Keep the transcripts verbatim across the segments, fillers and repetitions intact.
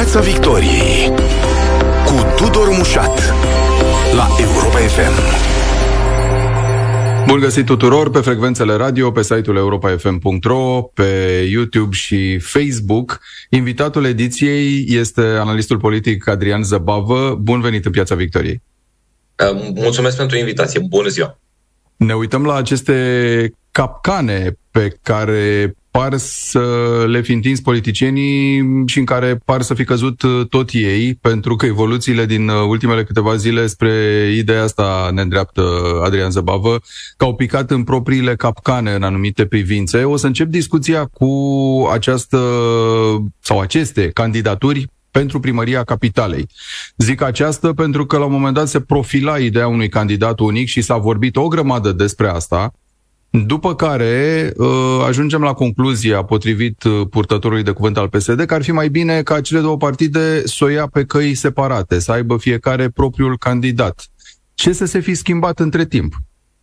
Piața Victoriei cu Tudor Mușat la Europa F M. Bun găsit tuturor pe frecvențele radio, pe site-ul europa f m punct r o, pe YouTube și Facebook. Invitatul ediției este analistul politic Adrian Zăbavă. Bun venit în Piața Victoriei. Mulțumesc pentru invitație. Bună ziua! Ne uităm la aceste capcane pe care par să le fi întins politicienii și în care par să fi căzut tot ei, pentru că evoluțiile din ultimele câteva zile spre ideea asta ne îndreaptă Adrian Zăbavă, că au picat în propriile capcane în anumite privințe. O să încep discuția cu această sau aceste candidaturi pentru primăria Capitalei. Zic aceasta pentru că la un moment dat se profila ideea unui candidat unic și s-a vorbit o grămadă despre asta. După care ajungem la concluzia, potrivit purtătorului de cuvânt al P S D, că ar fi mai bine ca cele două partide să o ia pe căi separate, să aibă fiecare propriul candidat. Ce să se fi schimbat între timp?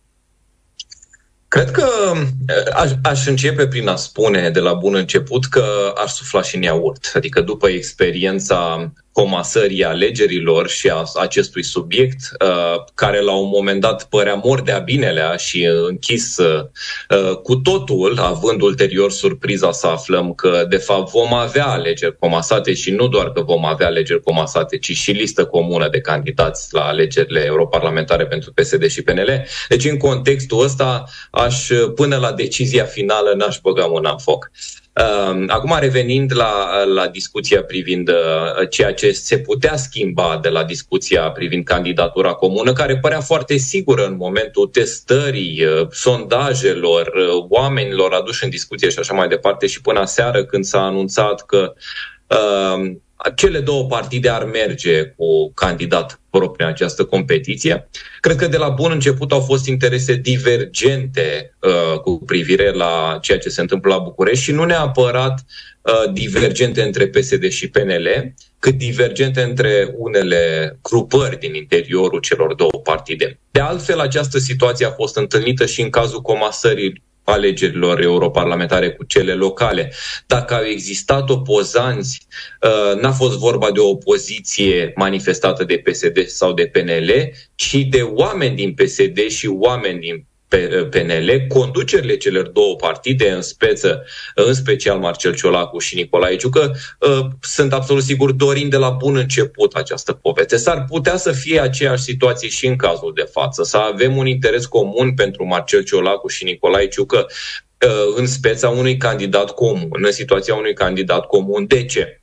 Cred că aș, aș începe prin a spune de la bun început că aș sufla și în iaurt. Adică după experiența comasării alegerilor și a acestui subiect, uh, care la un moment dat părea mordea binelea și închis uh, cu totul, având ulterior surpriza să aflăm că de fapt vom avea alegeri comasate și nu doar că vom avea alegeri comasate, ci și listă comună de candidați la alegerile europarlamentare pentru P S D și P N L. Deci în contextul ăsta, aș, până la decizia finală, n-aș băga mâna în foc. Acum, revenind la, la discuția privind ceea ce se putea schimba de la discuția privind candidatura comună, care părea foarte sigură în momentul testării, sondajelor, oamenilor aduși în discuție și așa mai departe, și până aseară când s-a anunțat că uh, cele două partide ar merge cu candidat propriu în această competiție. Cred că de la bun început au fost interese divergente uh, cu privire la ceea ce se întâmplă la București și nu neapărat uh, divergente între P S D și P N L, cât divergente între unele grupări din interiorul celor două partide. De altfel, această situație a fost întâlnită și în cazul comasării alegerilor europarlamentare cu cele locale. Dacă au existat opozanți, n-a fost vorba de o opoziție manifestată de P S D sau de P N L, ci de oameni din P S D și oameni din P N L, conducerile celor două partide, în speță, în special Marcel Ciolacu și Nicolae Ciucă, sunt absolut sigur dorind de la bun început această poveste. S-ar putea să fie aceeași situație și în cazul de față, să avem un interes comun pentru Marcel Ciolacu și Nicolae Ciucă în speța unui candidat comun, în situația unui candidat comun. De ce?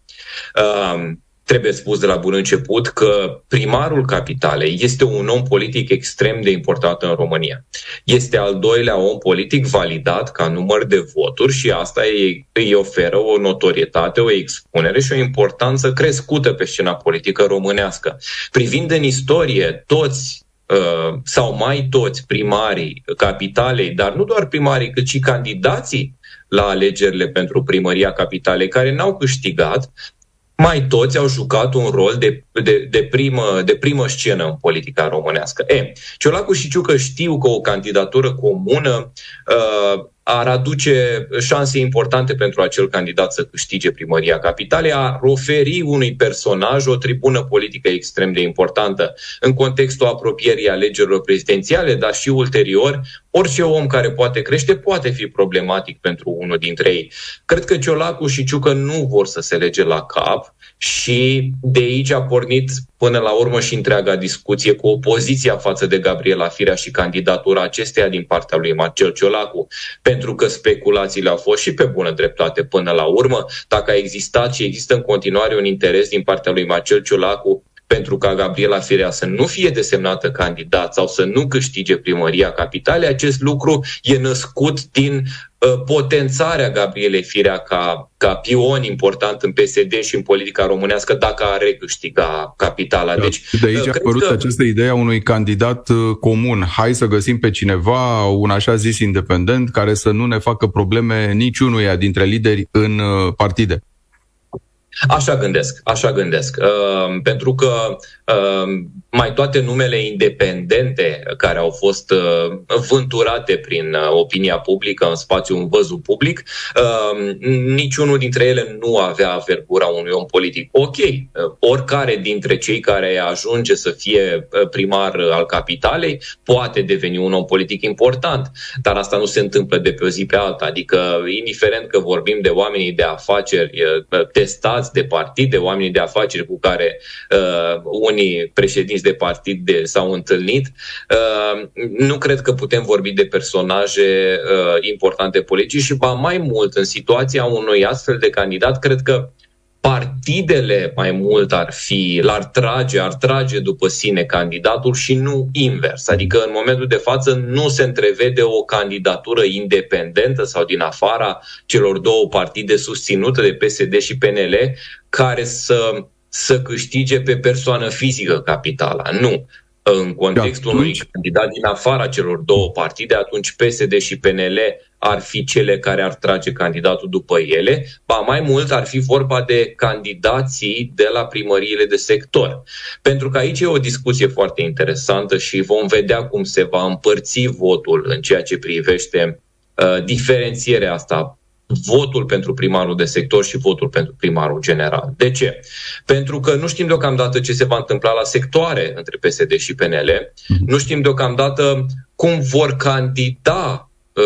Trebuie spus de la bun început că primarul Capitalei este un om politic extrem de important în România. Este al doilea om politic validat ca număr de voturi și asta îi, îi oferă o notorietate, o expunere și o importanță crescută pe scena politică românească. Privind în istorie, toți uh, sau mai toți primarii Capitalei, dar nu doar primarii, cât și candidații la alegerile pentru primăria Capitalei care n-au câștigat, mai toți au jucat un rol de, de, de, primă, de primă scenă în politica românească. E, Ciolacu și Ciucă știu că o candidatură comună uh, ar aduce șanse importante pentru acel candidat să câștige primăria Capitalei, ar oferi unui personaj o tribună politică extrem de importantă în contextul apropierii alegerilor prezidențiale, dar și ulterior, orice om care poate crește poate fi problematic pentru unul dintre ei. Cred că Ciolacu și Ciucă nu vor să se lege la cap și de aici a pornit până la urmă și întreaga discuție cu opoziția față de Gabriela Firea și candidatura acesteia din partea lui Marcel Ciolacu, pentru că speculațiile au fost și pe bună dreptate până la urmă, dacă a existat și există în continuare un interes din partea lui Marcel Ciolacu pentru ca Gabriela Firea să nu fie desemnată candidat sau să nu câștige primăria Capitalei, acest lucru e născut din uh, potențarea Gabrielei Firea ca, ca pion important în P S D și în politica românească dacă ar recâștiga Capitala. Da. Deci, de aici uh, a apărut că... această idee a unui candidat uh, comun. Hai să găsim pe cineva, un așa zis independent, care să nu ne facă probleme niciunuia dintre lideri în uh, partide. Așa gândesc, așa gândesc. Uh, pentru că uh, mai toate numele independente care au fost uh, vânturate prin uh, opinia publică în spațiul în văzul public, uh, niciunul dintre ele nu avea avergura unui om politic. Ok, uh, oricare dintre cei care ajunge să fie primar al capitalei poate deveni un om politic important, dar asta nu se întâmplă de pe o zi pe alta. Adică, indiferent că vorbim de oamenii de afaceri uh, testați de partid, de oamenii de afaceri cu care uh, unii președinți de partid de, s-au întâlnit, uh, nu cred că putem vorbi de personaje uh, importante politice și, ba mai mult, în situația unui astfel de candidat, cred că partidele mai mult ar fi, l-ar trage, ar trage după sine candidatul și nu invers. Adică în momentul de față nu se întrevede o candidatură independentă sau din afara celor două partide susținute de P S D și P N L care să, să câștige pe persoană fizică capitala. Nu. În contextul unui candidat din afara celor două partide, atunci P S D și P N L ar fi cele care ar trage candidatul după ele, ba mai mult ar fi vorba de candidații de la primăriile de sector. Pentru că aici e o discuție foarte interesantă și vom vedea cum se va împărți votul în ceea ce privește uh, diferențierea asta, votul pentru primarul de sector și votul pentru primarul general. De ce? Pentru că nu știm deocamdată ce se va întâmpla la sectoare între P S D și P N L, nu știm deocamdată cum vor candida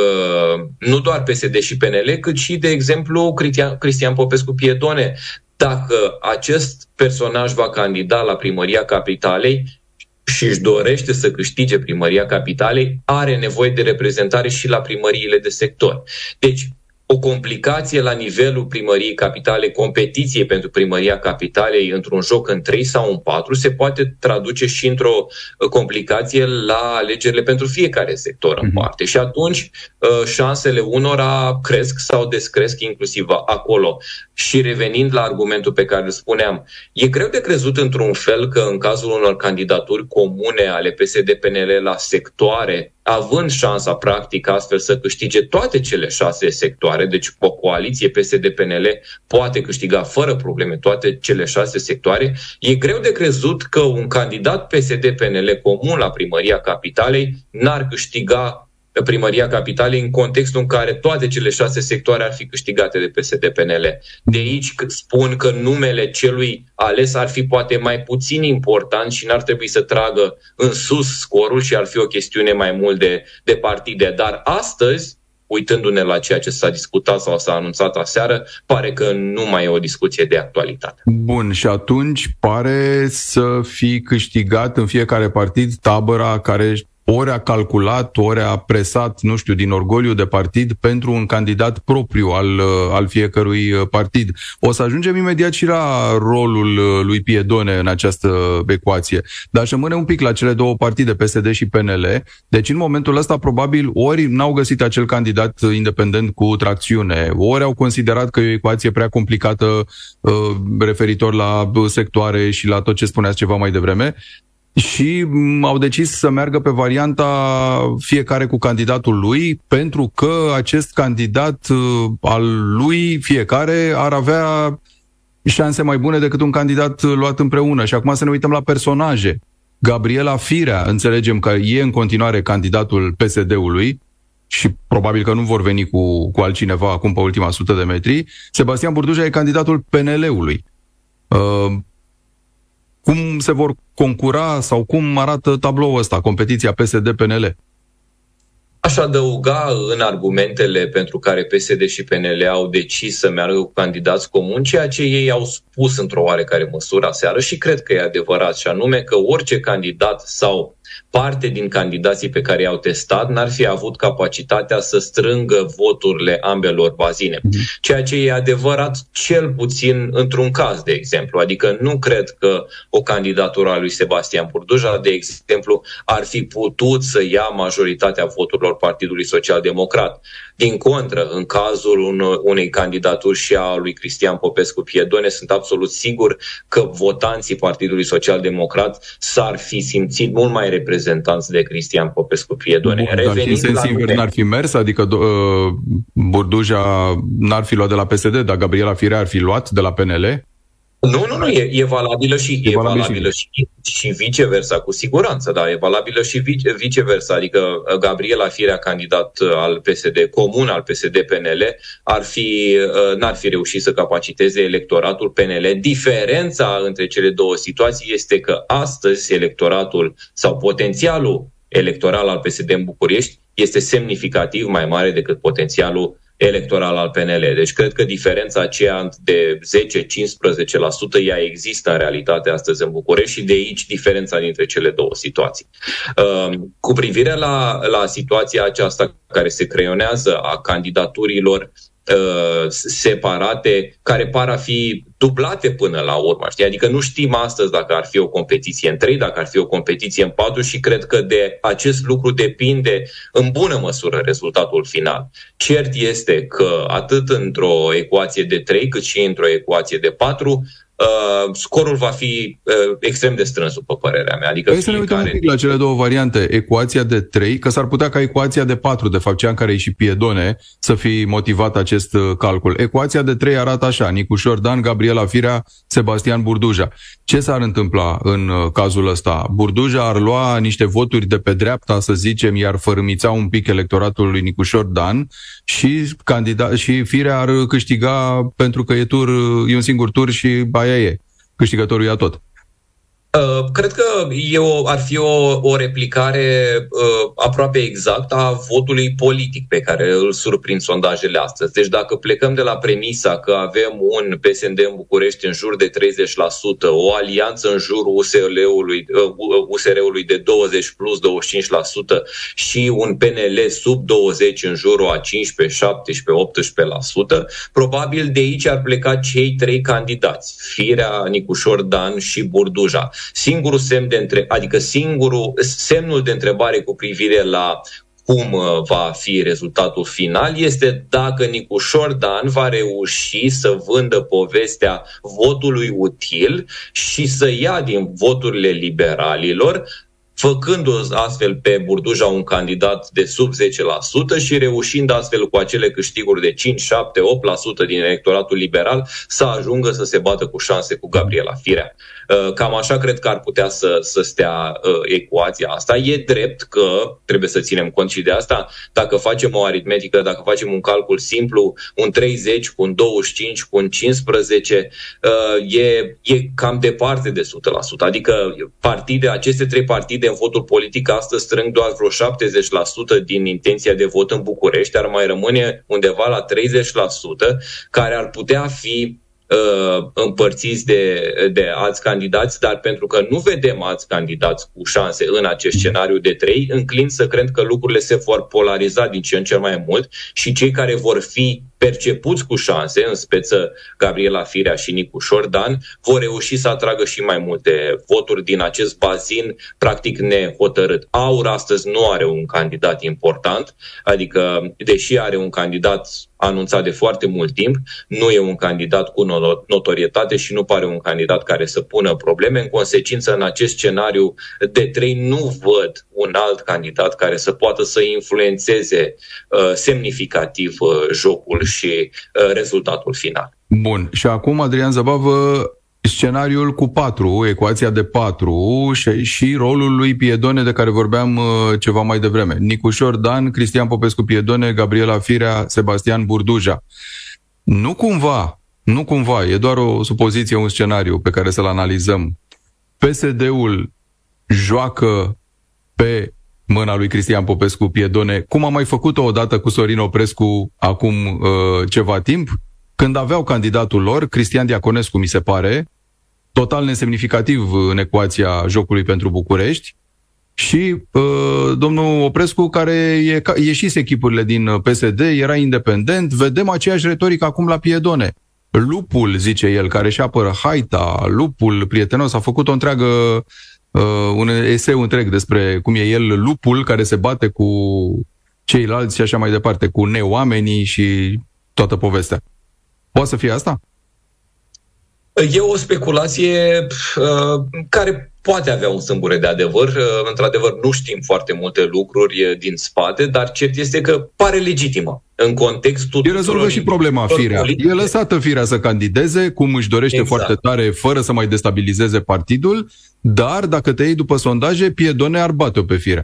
Uh, nu doar P S D și P N L, cât și, de exemplu, Cristian, Cristian Popescu-Piedone. Dacă acest personaj va candida la primăria capitalei și își dorește să câștige primăria capitalei, are nevoie de reprezentare și la primăriile de sector. Deci, o complicație la nivelul primăriei capitale, competiție pentru primăria capitalei într-un joc în trei sau în patru, se poate traduce și într-o complicație la alegerile pentru fiecare sector în parte. Și atunci șansele unora cresc sau descresc inclusiv acolo. Și revenind la argumentul pe care îl spuneam, e greu de crezut într-un fel că în cazul unor candidaturi comune ale P S D P N L la sectoare, având șansa practic astfel să câștige toate cele șase sectoare, deci o coaliție P S D P N L poate câștiga fără probleme toate cele șase sectoare, e greu de crezut că un candidat P S D P N L comun la primăria capitalei n-ar câștiga primăria capitalei în contextul în care toate cele șase sectoare ar fi câștigate de P S D P N L. De aici spun că numele celui ales ar fi poate mai puțin important și n-ar trebui să tragă în sus scorul și ar fi o chestiune mai mult de, de partide. Dar astăzi, uitându-ne la ceea ce s-a discutat sau s-a anunțat aseară, pare că nu mai e o discuție de actualitate. Bun, și atunci pare să fi câștigat în fiecare partid tabăra care ori a calculat, ori a presat, nu știu, din orgoliu de partid pentru un candidat propriu al, al fiecărui partid. O să ajungem imediat și la rolul lui Piedone în această ecuație. Dar aș rămâne un pic la cele două partide, P S D și P N L. Deci în momentul ăsta probabil ori n-au găsit acel candidat independent cu tracțiune, ori au considerat că e o ecuație prea complicată uh, referitor la sectoare și la tot ce spuneați ceva mai devreme, și au decis să meargă pe varianta fiecare cu candidatul lui, pentru că acest candidat al lui fiecare ar avea șanse mai bune decât un candidat luat împreună. Și acum să ne uităm la personaje. Gabriela Firea, înțelegem că e în continuare candidatul P S D-ului și probabil că nu vor veni cu, cu altcineva acum pe ultima sută de metri. Sebastian Burduja e candidatul P N L-ului. Uh, Cum se vor concura sau cum arată tabloul ăsta, competiția P S D-P N L? Aș adăuga în argumentele pentru care P S D și P N L au decis să meargă cu candidați comuni, ceea ce ei au spus într-o oarecare măsură aseară și cred că e adevărat, și anume că orice candidat sau parte din candidații pe care i-au testat n-ar fi avut capacitatea să strângă voturile ambelor bazine. Ceea ce e adevărat cel puțin într-un caz, de exemplu. Adică nu cred că o candidatură a lui Sebastian Burduja, de exemplu, ar fi putut să ia majoritatea voturilor Partidului Social Democrat. Din contră, în cazul unei candidaturi și a lui Cristian Popescu-Piedone, sunt absolut sigur că votanții Partidului Social Democrat s-ar fi simțit mult mai reprezentanți de Cristian Popescu-Piedone. Bun, dar în sens invers n-ar fi mers? Adică uh, Burduja n-ar fi luat de la P S D, dar Gabriela Firea ar fi luat de la P N L? Nu, nu, nu, e, e valabilă și e, e valabilă și, și viceversa, cu siguranță, da, e valabilă și vice, viceversa, adică Gabriela Firea, candidat al P S D, comun al P S D-P N L, ar fi, n-ar fi reușit să capaciteze electoratul P N L. Diferența între cele două situații este că astăzi electoratul sau potențialul electoral al P S D în București este semnificativ mai mare decât potențialul electoral al P N L. Deci cred că diferența aceea de zece-cincisprezece la sută ea există în realitate astăzi în București și de aici diferența dintre cele două situații. Cu privire la, la situația aceasta care se creionează a candidaturilor separate, care par a fi dublate până la urmă. Știi? Adică nu știm astăzi dacă ar fi o competiție în trei, dacă ar fi o competiție în patru și cred că de acest lucru depinde în bună măsură rezultatul final. Cert este că atât într-o ecuație de trei cât și într-o ecuație de patru, Uh, scorul va fi uh, extrem de strâns, după părerea mea. Adică Hai să ne uităm un pic la cele două variante. Ecuația de trei, că s-ar putea ca ecuația de patru, de fapt cea în care e și Piedone, să fi motivat acest calcul. Ecuația de trei arată așa: Nicușor Dan, Gabriela Firea, Sebastian Burduja. Ce s-ar întâmpla în cazul ăsta? Burduja ar lua niște voturi de pe dreapta, să zicem, iar fărâmița un pic electoratul lui Nicușor Dan și, candida- și Firea ar câștiga pentru că e, tur, e un singur tur și aia e. Câștigătorul ia tot. Uh, cred că e o, ar fi o, o replicare uh, aproape exactă a votului politic pe care îl surprind sondajele astăzi. Deci dacă plecăm de la premisa că avem un P S D în București în jur de treizeci la sută, o alianță în jurul U S R-ului, uh, U S R-ului de douăzeci plus douăzeci și cinci la sută și un P N L sub douăzeci în jurul a cincisprezece, șaptesprezece, optsprezece la sută, probabil de aici ar pleca cei trei candidați, Firea, Nicușor Dan și Burduja. Singurul semn de între, adică singurul semnul de întrebare cu privire la cum va fi rezultatul final este dacă Nicușor Dan va reuși să vândă povestea votului util și să ia din voturile liberalilor, făcându astfel pe Burduja un candidat de sub zece la sută și reușind astfel cu acele câștiguri de cinci, șapte, opt la sută din electoratul liberal să ajungă să se bată cu șanse cu Gabriela Firea. Cam așa cred că ar putea să, să stea ecuația asta. E drept că trebuie să ținem cont și de asta. Dacă facem o aritmetică, dacă facem un calcul simplu, un treizeci cu un douăzeci și cinci cu un cincisprezece, e, e cam departe de o sută la sută. Adică partide, aceste trei partide în votul politic astăzi strâng doar vreo șaptezeci la sută din intenția de vot în București, ar mai rămâne undeva la treizeci la sută care ar putea fi uh, împărțiți de, de alți candidați, dar pentru că nu vedem alți candidați cu șanse în acest scenariu de trei, înclin să cred că lucrurile se vor polariza din ce în ce mai mult și cei care vor fi percepuți cu șanse, în speță Gabriela Firea și Nicușor Dan, vor reuși să atragă și mai multe voturi din acest bazin practic nehotărât. AUR astăzi nu are un candidat important, adică deși are un candidat anunțat de foarte mult timp, nu e un candidat cu notorietate și nu pare un candidat care să pună probleme. În consecință, în acest scenariu de trei nu văd un alt candidat care să poată să influențeze uh, semnificativ uh, jocul și uh, rezultatul final. Bun. Și acum, Adrian Zăbavă, scenariul cu patru, ecuația de patru și, și rolul lui Piedone de care vorbeam uh, ceva mai devreme. Nicușor Dan, Cristian Popescu Piedone, Gabriela Firea, Sebastian Burduja. Nu cumva, nu cumva, e doar o supoziție, un scenariu pe care să-l analizăm. P S D-ul joacă pe mâna lui Cristian Popescu Piedone, cum a mai făcut-o odată cu Sorin Oprescu acum uh, ceva timp, când aveau candidatul lor, Cristian Diaconescu, mi se pare, total nesemnificativ în ecuația jocului pentru București, și uh, domnul Oprescu, care e, ieșise echipurile din P S D, era independent. Vedem aceeași retorică acum la Piedone. Lupul, zice el, care își apără haita, lupul prietenos, a făcut o întreagă Uh, un eseu întreg despre cum e el lupul care se bate cu ceilalți și așa mai departe, cu neoamenii și toată povestea. Poate să fie asta? E o speculație uh, care poate avea un sâmbure de adevăr. Uh, într-adevăr, nu știm foarte multe lucruri din spate, dar cert este că pare legitimă. în contextul... El rezolvă și problema Firea. E lăsată Firea să candideze, cum își dorește exact. foarte tare, fără să mai destabilizeze partidul, dar dacă te iei după sondaje, Piedone ar bate-o pe Firea.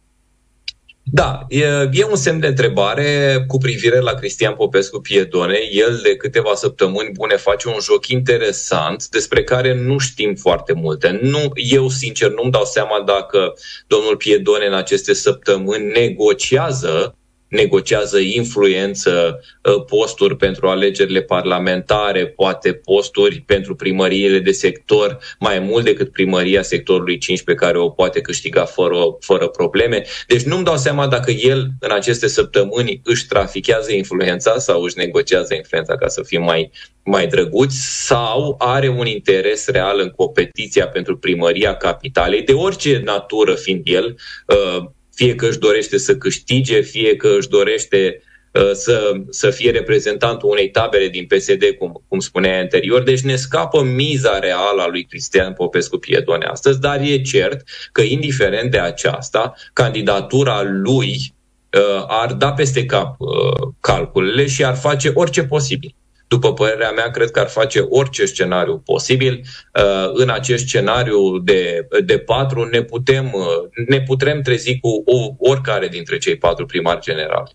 Da, e, e un semn de întrebare cu privire la Cristian Popescu Piedone. El de câteva săptămâni bune face un joc interesant despre care nu știm foarte multe. Nu, eu, sincer, nu-mi dau seama dacă domnul Piedone în aceste săptămâni negociază negociază influență, posturi pentru alegerile parlamentare, poate posturi pentru primăriile de sector, mai mult decât primăria sectorului cinci pe care o poate câștiga fără, fără probleme. Deci nu-mi dau seama dacă el în aceste săptămâni își trafichează influența sau își negociază influența, ca să fim mai, mai drăguți, sau are un interes real în competiția pentru primăria capitalei, de orice natură fiind el, fie că își dorește să câștige, fie că își dorește uh, să, să fie reprezentantul unei tabere din P S D, cum, cum spuneai anterior. Deci ne scapă miza reală a lui Cristian Popescu Piedone astăzi, dar e cert că, indiferent de aceasta, candidatura lui uh, ar da peste cap uh, calculele și ar face orice posibil. După părerea mea, cred că ar face orice scenariu posibil. În acest scenariu de, de patru ne putem, ne putem trezi cu oricare dintre cei patru primari generali.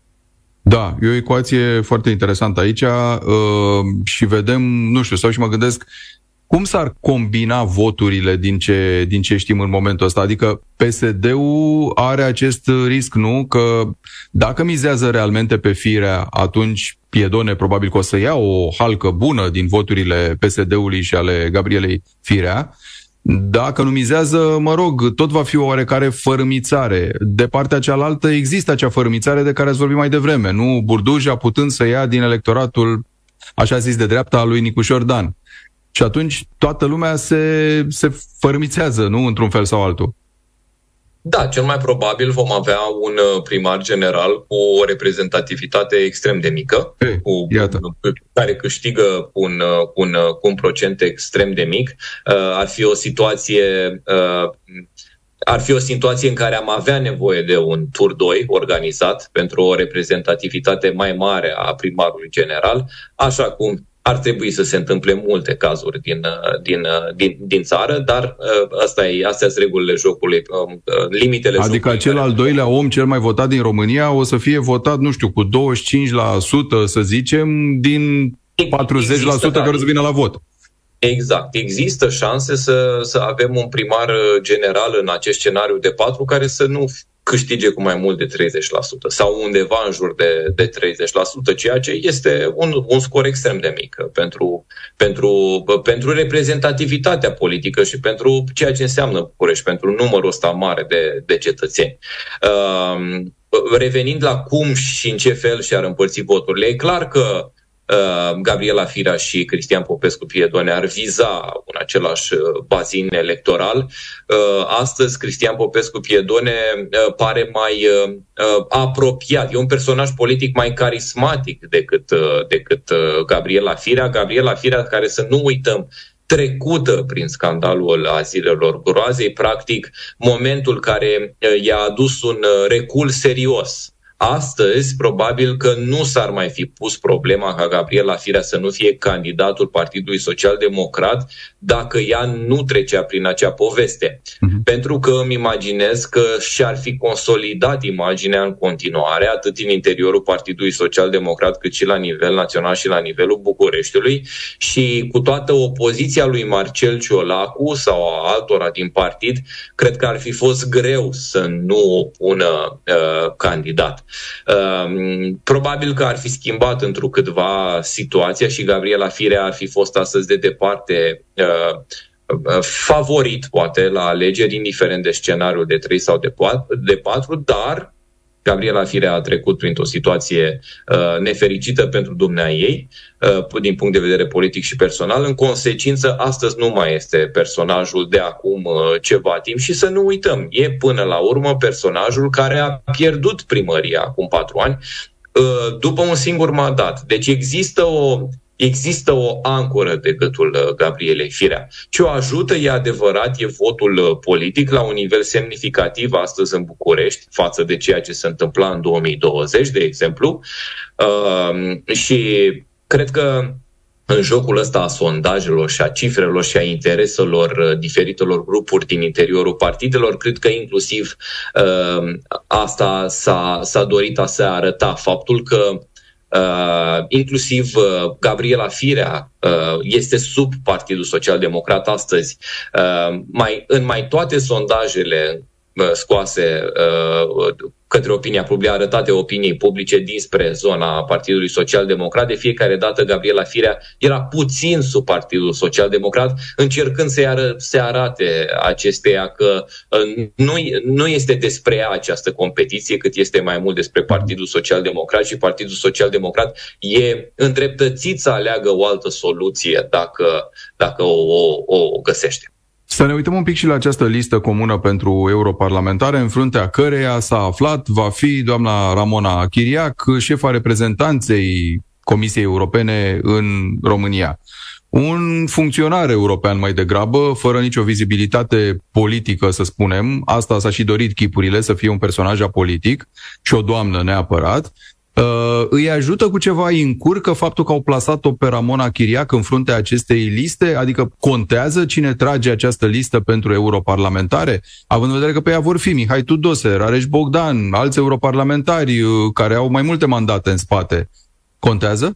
Da, e o ecuație foarte interesantă aici și vedem, nu știu, sau și mă gândesc, cum s-ar combina voturile din ce, din ce știm în momentul ăsta? Adică P S D-ul are acest risc, nu? Că dacă mizează realmente pe Firea, atunci Piedone probabil că o să ia o halcă bună din voturile P S D-ului și ale Gabrielei Firea. Dacă nu mizează, mă rog, tot va fi o oarecare fărâmițare. De partea cealaltă există acea fărâmițare de care ați vorbit mai devreme, nu? Burduja putând să ia din electoratul, așa zis, de dreapta al lui Nicușor Dan. Și atunci toată lumea se, se fărâmițează, nu? Într-un fel sau altul. Da, cel mai probabil vom avea un primar general cu o reprezentativitate extrem de mică, Ei, cu, iată. care câștigă cu un, cu, un, cu un procent extrem de mic. Uh, ar fi o situație... Uh, Ar fi o situație în care am avea nevoie de un tur doi organizat pentru o reprezentativitate mai mare a primarului general, așa cum ar trebui să se întâmple multe cazuri din, din, din, din țară, dar asta e, astea sunt regulile jocului, limitele adică jocului. Adică cel al doilea om cel mai votat din România o să fie votat, nu știu, cu douăzeci și cinci la sută, să zicem, din patruzeci la sută Există, care o să vină la vot. Exact. Există șanse să, să avem un primar general în acest scenariu de patru care să nu câștige cu mai mult de treizeci la sută sau undeva în jur de, de treizeci la sută, ceea ce este un, un scor extrem de mic pentru, pentru, pentru reprezentativitatea politică și pentru ceea ce înseamnă București, pentru numărul ăsta mare de, de cetățeni. Uh, revenind la cum și în ce fel și-ar împărți voturile, e clar că Gabriela Firea și Cristian Popescu Piedone ar viza un același bazin electoral. Astăzi Cristian Popescu Piedone pare mai apropiat. E un personaj politic mai carismatic decât, decât Gabriela Firea. Gabriela Firea, care, să nu uităm, trecută prin scandalul azilelor groazei, practic momentul care i-a adus un recul serios. Astăzi, probabil că nu s-ar mai fi pus problema ca Gabriela Firea să nu fie candidatul Partidului Social-Democrat dacă ea nu trecea prin acea poveste. Uh-huh. Pentru că îmi imaginez că și-ar fi consolidat imaginea în continuare, atât în interiorul Partidului Social-Democrat, cât și la nivel național și la nivelul Bucureștiului, și cu toată opoziția lui Marcel Ciolacu sau a altora din partid, cred că ar fi fost greu să nu o pună uh, candidat. Uh, probabil că ar fi schimbat întrucâtva situația și Gabriela Firea ar fi fost astăzi de departe uh, favorit, poate, la alegeri, indiferent de scenariul de trei sau de patru, dar Gabriela Firea a trecut printr-o situație uh, nefericită pentru dumneaei, uh, din punct de vedere politic și personal. În consecință, astăzi nu mai este personajul de acum uh, ceva timp și să nu uităm, e până la urmă personajul care a pierdut primăria acum patru ani uh, după un singur mandat. Deci există o există o ancoră de gâtul Gabrielei Firea. Ce o ajută, e adevărat, e votul politic la un nivel semnificativ astăzi în București față de ceea ce se întâmpla în două mii douăzeci, de exemplu. Uh, și cred că în jocul ăsta a sondajelor și a cifrelor și a intereselor diferitelor grupuri din interiorul partidelor, cred că inclusiv uh, asta s-a, s-a dorit a se arăta. Faptul că Uh, inclusiv uh, Gabriela Firea uh, este sub Partidul Social Democrat astăzi. Uh, mai, în mai toate sondajele uh, scoase uh, către opinia publică, arătate opiniei publice dinspre zona Partidului Social Democrat, de fiecare dată Gabriela Firea era puțin sub Partidul Social Democrat, încercând să ară, să arate acesteia că uh, nu, nu este despre ea această competiție, cât este mai mult despre Partidul Social Democrat, și Partidul Social Democrat e îndreptățit să aleagă o altă soluție dacă, dacă o, o, o găsește. Să ne uităm un pic și la această listă comună pentru europarlamentare, în fruntea căreia s-a aflat, va fi doamna Ramona Chiriac, șefa reprezentanței Comisiei Europene în România. Un funcționar european mai degrabă, fără nicio vizibilitate politică, să spunem, asta s-a și dorit chipurile, să fie un personaj apolitic și o doamnă neapărat. Uh, îi ajută cu ceva, îi încurcă faptul că au plasat-o pe Ramona Chiriac în fruntea acestei liste? Adică contează cine trage această listă pentru europarlamentare? Având în vedere că pe ea vor fi Mihai Tudose, Rareș Bogdan, alți europarlamentari uh, care au mai multe mandate în spate. Contează?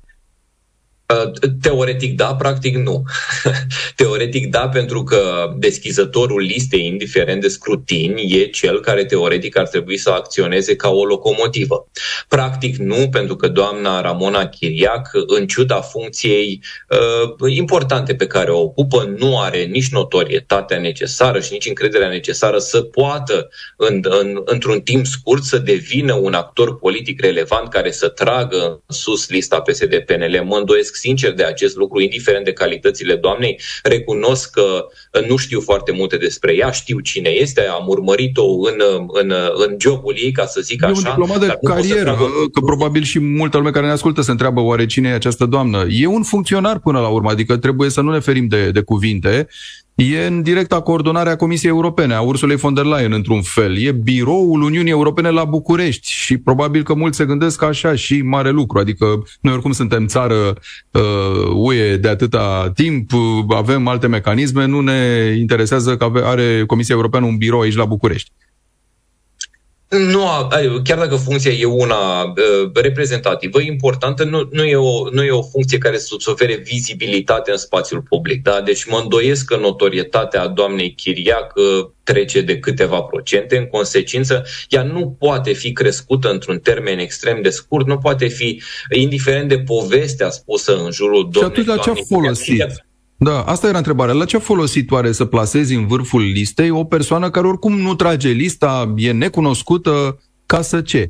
Teoretic da, practic nu. Teoretic da, pentru că deschizătorul listei, indiferent de scrutin, e cel care teoretic ar trebui să acționeze ca o locomotivă. Practic nu, pentru că doamna Ramona Chiriac, în ciuda funcției uh, importante pe care o ocupă, nu are nici notorietatea necesară și nici încrederea necesară să poată, în, în, într-un timp scurt, să devină un actor politic relevant care să tragă în sus lista P S D P N L. Mă îndoiesc sincer de acest lucru, indiferent de calitățile doamnei. Recunosc că nu știu foarte multe despre ea, știu cine este, am urmărit-o în, în, în jobul ei, ca să zic e așa. E un diplomat de carieră, că, că probabil și multă lume care ne ascultă se întreabă oare cine e această doamnă. E un funcționar până la urmă, adică trebuie să nu ne ferim de, de cuvinte. E în directa coordonare a Comisiei Europene, a Ursulei von der Leyen, într-un fel. E biroul Uniunii Europene la București și probabil că mulți se gândesc așa, și mare lucru. Adică noi oricum suntem țară uh, U E de atâta timp, avem alte mecanisme, nu ne interesează că are Comisia Europeană un birou aici la București. Nu, chiar dacă funcția e una uh, reprezentativă, importantă, nu, nu, e o, nu e o funcție care să-ți ofere vizibilitate în spațiul public. Da? Deci mă îndoiesc că notorietatea doamnei Chiriac uh, trece de câteva procente. În consecință, ea nu poate fi crescută într-un termen extrem de scurt, nu poate fi, indiferent de povestea spusă în jurul doamnei. Și atunci la ce a folosit? Da, asta era întrebarea. La ce a folosit oare să plasezi în vârful listei o persoană care oricum nu trage lista, e necunoscută, ca să ce?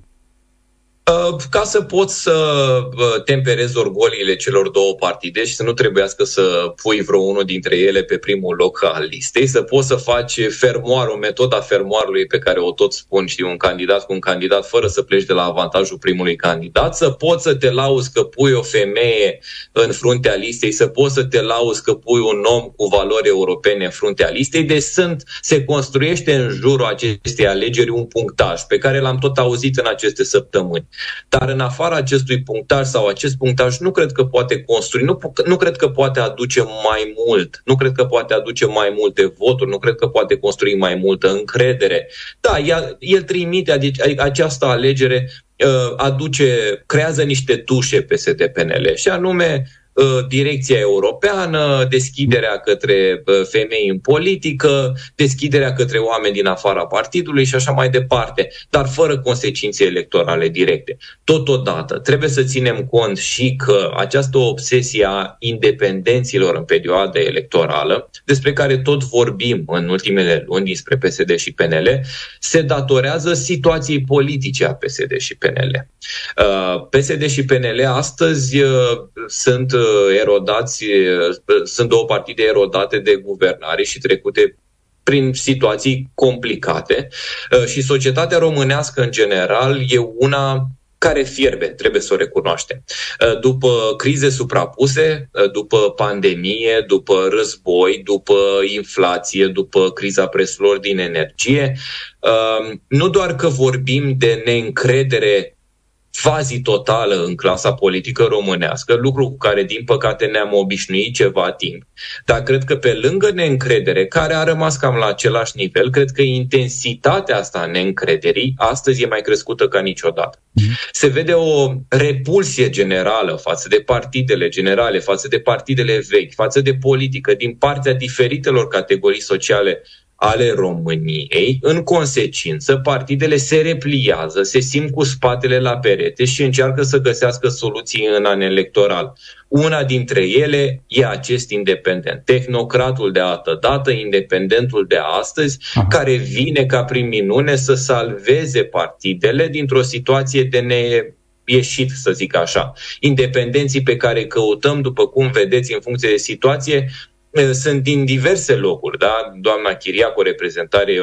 Ca să poți să temperezi orgoliile celor două partide și să nu trebuiască să pui vreo unul dintre ele pe primul loc al listei, să poți să faci fermoarul, metoda fermoarului pe care o tot spun, știi, un candidat cu un candidat fără să pleci de la avantajul primului candidat, să poți să te lauzi că pui o femeie în fruntea listei, să poți să te lauzi că pui un om cu valori europene în fruntea listei. Deci sunt, se construiește în jurul acestei alegeri un punctaj pe care l-am tot auzit în aceste săptămâni. Dar în afara acestui punctaj sau acest punctaj nu cred că poate construi, nu, nu cred că poate aduce mai mult, nu cred că poate aduce mai multe voturi, nu cred că poate construi mai multă încredere. Da, el, el trimite, adică această alegere uh, aduce, creează niște tușe P S D P N L și anume direcția europeană, deschiderea către femei în politică, deschiderea către oameni din afara partidului și așa mai departe, dar fără consecințe electorale directe. Totodată, trebuie să ținem cont și că această obsesie a independenților în perioada electorală, despre care tot vorbim în ultimele luni dinspre P S D și P N L, se datorează situației politice a P S D și P N L. P S D și P N L astăzi sunt erodați, sunt două partide erodate de guvernare și trecute prin situații complicate și societatea românească în general e una care fierbe, trebuie să o recunoaștem. După crize suprapuse, după pandemie, după război, după inflație, după criza prețurilor din energie, nu doar că vorbim de neîncredere fazi totală în clasa politică românească, lucru cu care, din păcate, ne-am obișnuit ceva timp. Dar cred că pe lângă neîncredere, care a rămas cam la același nivel, cred că intensitatea asta a neîncrederii astăzi e mai crescută ca niciodată. Se vede o repulsie generală față de partidele generale, față de partidele vechi, față de politică, din partea diferitelor categorii sociale ale României. În consecință, partidele se repliază, se simt cu spatele la perete și încearcă să găsească soluții în an electoral. Una dintre ele e acest independent, tehnocratul de altă dată, independentul de astăzi, Aha. care vine ca prin minune să salveze partidele dintr-o situație de ne... ieșit, să zic așa. Independenții pe care căutăm, după cum vedeți, în funcție de situație, sunt din diverse locuri, da? Doamna Chiriac, o reprezentare,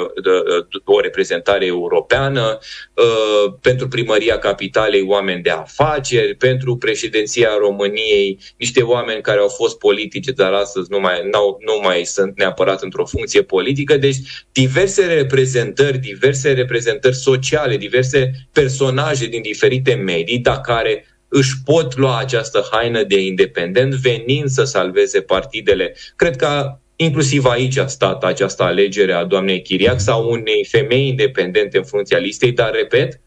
o reprezentare europeană, pentru primăria capitalei oameni de afaceri, pentru președinția României niște oameni care au fost politici, dar astăzi nu mai, nu mai sunt neapărat într-o funcție politică. Deci diverse reprezentări, diverse reprezentări sociale, diverse personaje din diferite medii, dar care își pot lua această haină de independent venind să salveze partidele. Cred că inclusiv aici a stat această alegere a doamnei Chiriac sau unei femei independente în fruntea listei, dar, repet,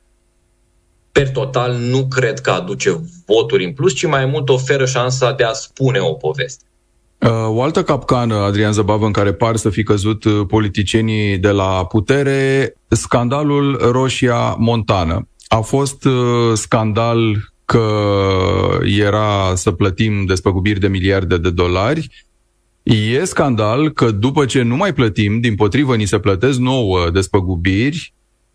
per total nu cred că aduce voturi în plus, ci mai mult oferă șansa de a spune o poveste. O altă capcană, Adrian Zăbavă, în care par să fi căzut politicienii de la putere, scandalul Roșia Montană. A fost scandal că era să plătim despăgubiri de miliarde de dolari. E scandal că după ce nu mai plătim, dimpotrivă ni se plătesc nouă despăgubiri,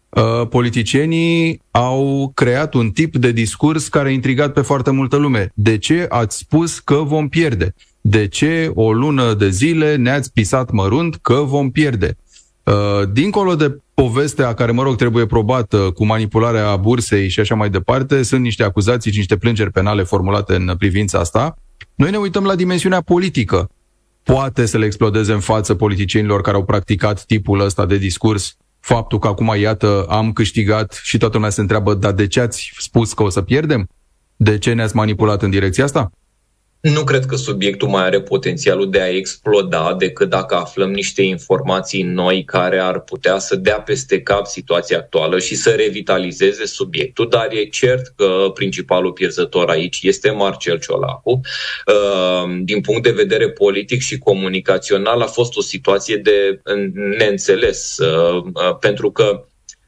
politicienii au creat un tip de discurs care a intrigat pe foarte multă lume. De ce ați spus că vom pierde? De ce o lună de zile ne-ați pisat mărunt că vom pierde? Dincolo de povestea care, mă rog, trebuie probată cu manipularea bursei și așa mai departe, sunt niște acuzații și niște plângeri penale formulate în privința asta. Noi ne uităm la dimensiunea politică. Poate să le explodeze în față politicienilor care au practicat tipul ăsta de discurs faptul că acum, iată, am câștigat și toată lumea se întreabă, dar de ce ați spus că o să pierdem? De ce ne-ați manipulat în direcția asta? Nu cred că subiectul mai are potențialul de a exploda decât dacă aflăm niște informații noi care ar putea să dea peste cap situația actuală și să revitalizeze subiectul, dar e cert că principalul pierzător aici este Marcel Ciolacu. Din punct de vedere politic și comunicațional a fost o situație de neînțeles, pentru că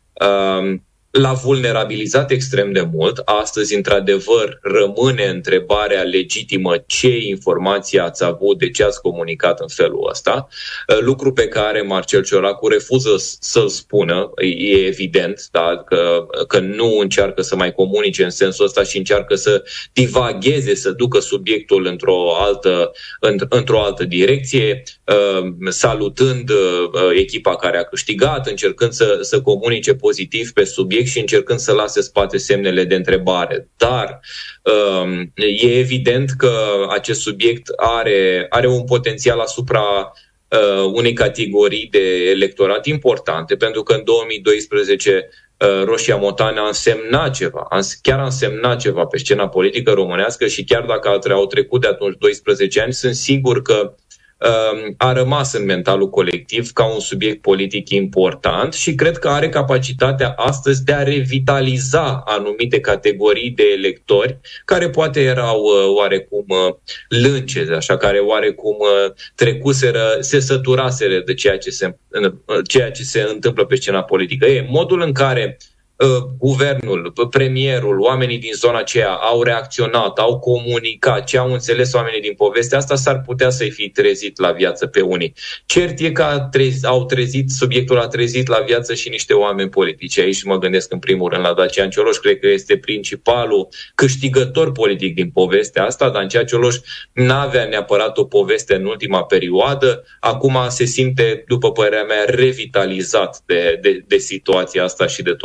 l-a vulnerabilizat extrem de mult. Astăzi, într-adevăr, rămâne întrebarea legitimă: ce informații ați avut, de ce ați comunicat în felul ăsta, lucru pe care Marcel Ciolacu refuză să-l spună, e evident, da? că, că nu încearcă să mai comunice în sensul ăsta și încearcă să divagheze, să ducă subiectul într-o altă, într-o altă direcție, salutând echipa care a câștigat, încercând să, să comunice pozitiv pe subiect și încercând să lase spate semnele de întrebare. Dar um, e evident că acest subiect are, are un potențial asupra uh, unei categorii de electorat importante, pentru că în două mii doisprezece uh, Roșia Montană a însemnat ceva, a, chiar a însemnat ceva pe scena politică românească și chiar dacă au trecut de atunci doisprezece ani, sunt sigur că a rămas în mentalul colectiv ca un subiect politic important și cred că are capacitatea astăzi de a revitaliza anumite categorii de electori care poate erau oarecum lâncezi, așa, care oarecum trecuseră, se săturaseră de ceea ce se, ceea ce se întâmplă pe scena politică. E modul în care guvernul, premierul, oamenii din zona aceea au reacționat, au comunicat, ce au înțeles oamenii din povestea asta, s-ar putea să-i fi trezit la viață pe unii. Cert e că au trezit, subiectul a trezit la viață și niște oameni politici. Aici mă gândesc în primul rând la Dacian Cioloș, cred că este principalul câștigător politic din povestea asta. Dacian Cioloș n-avea neapărat o poveste în ultima perioadă, acum se simte, după părerea mea, revitalizat de, de, de situația asta și de tot scandalul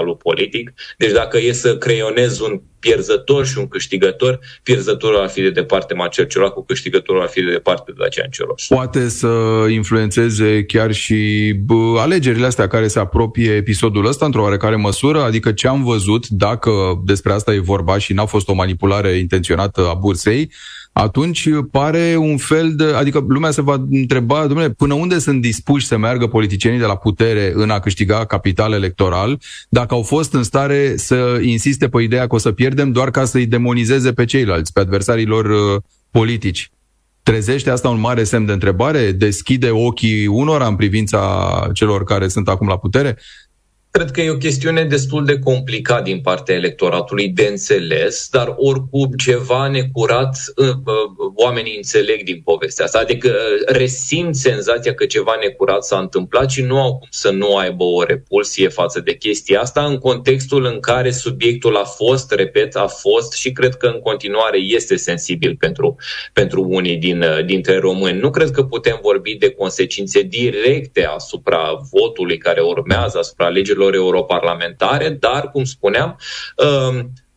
potențialul politic. Deci dacă e să creionezi un pierzător și un câștigător, pierzătorul ar fi de departe Marcel Ciolacu, câștigătorul ar fi de departe Dacian Cioloș. Poate să influențeze chiar și bă, alegerile astea care se apropie episodul ăsta într-o oarecare măsură, adică ce am văzut, dacă despre asta e vorba și n-a fost o manipulare intenționată a bursei, atunci pare un fel de... Adică lumea se va întreba, dom'le, până unde sunt dispuși să meargă politicienii de la putere în a câștiga capital electoral, dacă au fost în stare să insiste pe ideea că o să pierdem doar ca să-i demonizeze pe ceilalți, pe adversarii lor uh, politici. Trezește asta un mare semn de întrebare? Deschide ochii unora în privința celor care sunt acum la putere? Cred că e o chestiune destul de complicată din partea electoratului de înțeles, dar oricum ceva necurat oamenii înțeleg din povestea asta. Adică resimt senzația că ceva necurat s-a întâmplat și nu au cum să nu aibă o repulsie față de chestia asta în contextul în care subiectul a fost, repet, a fost și cred că în continuare este sensibil pentru, pentru unii din, dintre români. Nu cred că putem vorbi de consecințe directe asupra votului care urmează, asupra alegerilor europarlamentare, dar, cum spuneam, uh,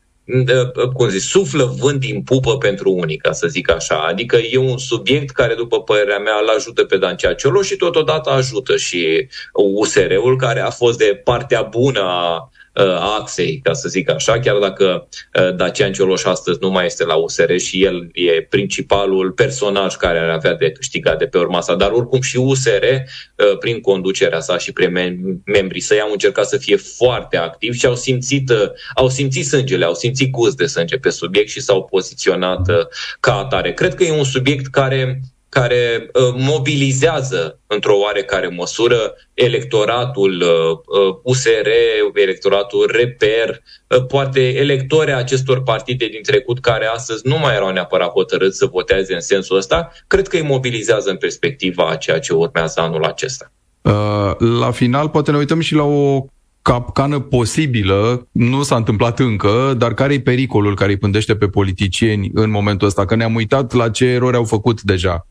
uh, cum zic, suflă vânt din pupă pentru unii, ca să zic așa. Adică e un subiect care, după părerea mea, îl ajută pe Dacian Cioloș și totodată ajută și U S R-ul, care a fost de partea bună a a axei, ca să zic așa, chiar dacă Dacian Cioloș astăzi nu mai este la U S R și el e principalul personaj care ar avea de câștigat de pe urma asta, dar oricum și U S R, prin conducerea sa și prin membrii săi, au încercat să fie foarte activi și au simțit, au simțit sângele, au simțit gust de sânge pe subiect și s-au poziționat ca atare. Cred că e un subiect care care uh, mobilizează într-o oarecare măsură electoratul uh, U S R, electoratul Reper, uh, poate electorii acestor partide din trecut care astăzi nu mai erau neapărat hotărâți să voteze în sensul ăsta, cred că îi mobilizează în perspectiva a ceea ce urmează anul acesta. Uh, la final poate ne uităm și la o capcană posibilă, nu s-a întâmplat încă, dar care e pericolul care îi pândește pe politicieni în momentul ăsta? Că ne-am uitat la ce erori au făcut deja.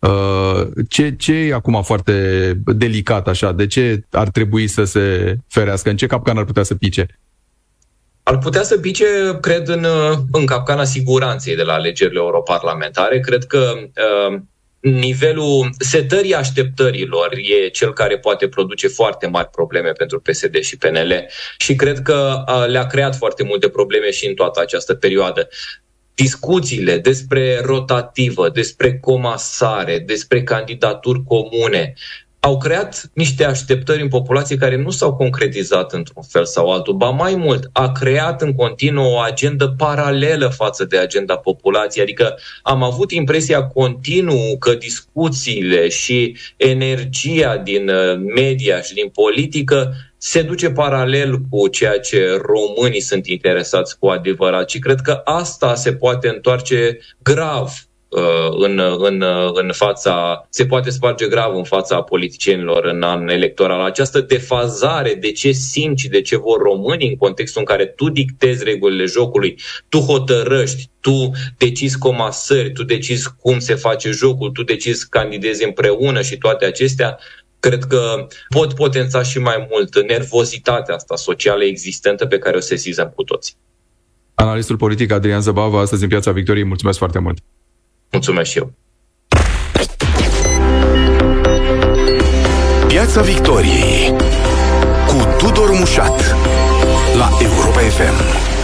Ce, ce e acum foarte delicat așa? De ce ar trebui să se ferească? În ce capcană ar putea să pice? Ar putea să pice, cred, în, în capcana siguranței de la alegerile europarlamentare. Cred că uh, nivelul setării așteptărilor e cel care poate produce foarte mari probleme pentru P S D și P N L și cred că uh, le-a creat foarte multe probleme și în toată această perioadă. Discuțiile despre rotativă, despre comasare, despre candidaturi comune au creat niște așteptări în populație care nu s-au concretizat într-un fel sau altul. Ba mai mult, a creat în continuu o agendă paralelă față de agenda populației. Adică am avut impresia continuu că discuțiile și energia din media și din politică se duce paralel cu ceea ce românii sunt interesați cu adevărat. Și cred că asta se poate întoarce grav În, în, în fața, se poate sparge grav în fața politicienilor în an electoral. Această defazare de ce simt și de ce vor românii în contextul în care tu dictezi regulile jocului, tu hotărăști, tu decizi comasări, tu decizi cum se face jocul, tu decizi candidezi împreună și toate acestea, cred că pot potența și mai mult nervozitatea asta socială existentă pe care o sesizăm cu toții. Analistul politic Adrian Zăbava, astăzi în Piața Victoriei. Mulțumesc foarte mult! Mulțumesc și eu! Piața Victoriei cu Tudor Mușat la Europa F M.